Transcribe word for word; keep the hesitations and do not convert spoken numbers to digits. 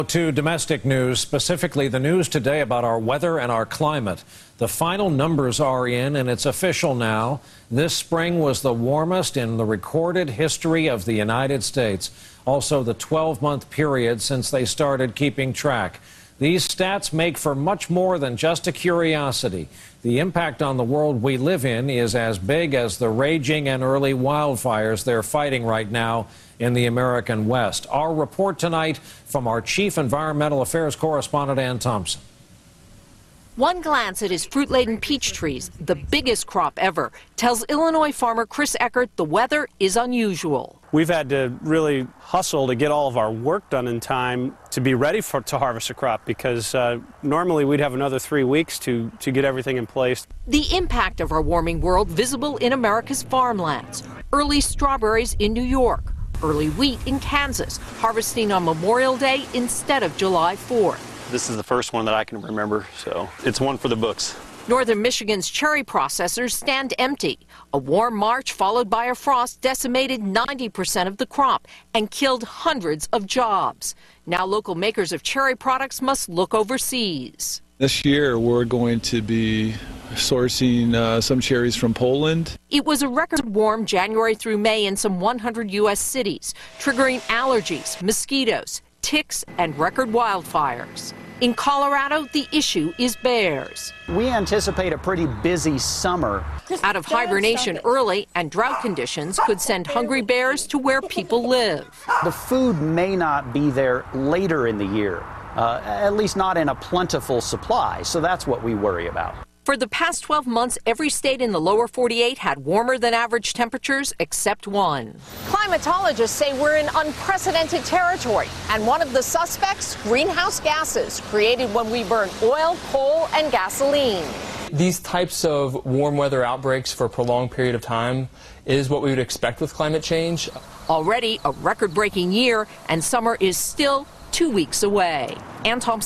To domestic news, specifically the news today about our weather and our climate. The final numbers are in, and it's official now. This spring was the warmest in the recorded history of the United States. Also, the twelve-month period since they started keeping track. These stats make for much more than just a curiosity. The impact on the world we live in is as big as the raging and early wildfires they're fighting right now in the American West. Our report tonight from our Chief Environmental Affairs correspondent, Ann Thompson. One glance at his fruit-laden peach trees, the biggest crop ever, tells Illinois farmer Chris Eckert the weather is unusual. We've had to really hustle to get all of our work done in time to be ready for to harvest a crop, because uh, normally we'd have another three weeks to, to get everything in place. The impact of our warming world visible in America's farmlands. Early strawberries in New York, early wheat in Kansas, harvesting on Memorial Day instead of July fourth. This is the first one that I can remember, so it's one for the books. Northern Michigan's cherry processors stand empty. A warm March followed by a frost decimated ninety percent of the crop and killed hundreds of jobs. Now local makers of cherry products must look overseas. This year we're going to be sourcing uh, some cherries from Poland. It was a record warm January through May in some one hundred U S cities, triggering allergies, mosquitoes, ticks, and record wildfires. In Colorado, the issue is bears. We anticipate a pretty busy summer. Out of hibernation early, and drought conditions could send hungry bears to where people live. The food may not be there later in the year, uh, at least not in a plentiful supply, so that's what we worry about. For the past twelve months, every state in the lower forty-eight had warmer than average temperatures except one. Climatologists say we're in unprecedented territory, and one of the suspects, greenhouse gases created when we burn oil, coal, and gasoline. These types of warm weather outbreaks for a prolonged period of time is what we would expect with climate change. Already a record-breaking year, and summer is still two weeks away. Ann Thompson.